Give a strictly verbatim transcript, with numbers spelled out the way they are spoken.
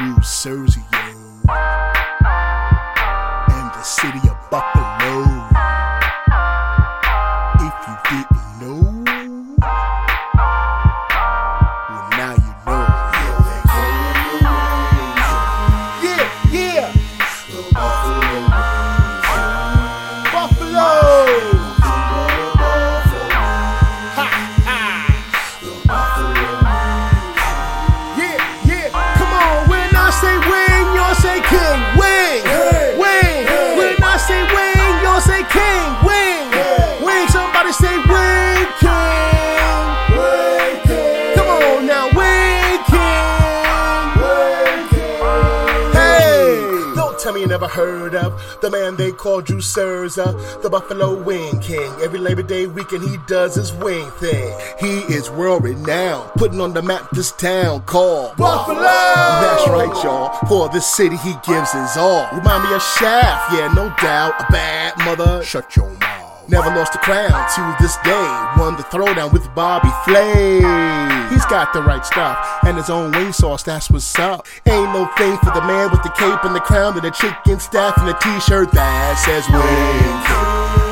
Jules Sergio and the city of Buffalo. If you didn't know, well now you know. Yeah, yeah. The Buffalo. Buffalo. Say king, wing, hey, wing. Hey. When I say wing, y'all say king, wing, hey. Wing. Somebody say wing king, wing king. Come on now, wing king, wing king. Hey, don't tell me you never heard of the man they call Jules Sergio, the Buffalo Wing King. Every Labor Day weekend he does his wing thing. He is world renowned, putting on the map this town called Buffalo. That's right, y'all. For this city he gives his all. Remind me of Shaft, yeah, no doubt. A bad mother, shut your mouth. Never lost the crown to this day. Won the throwdown with Bobby Flay. He's got the right stuff and his own wing sauce, that's what's up. Ain't no thing for the man with the cape and the crown and the chicken staff and the t-shirt that says Wing King.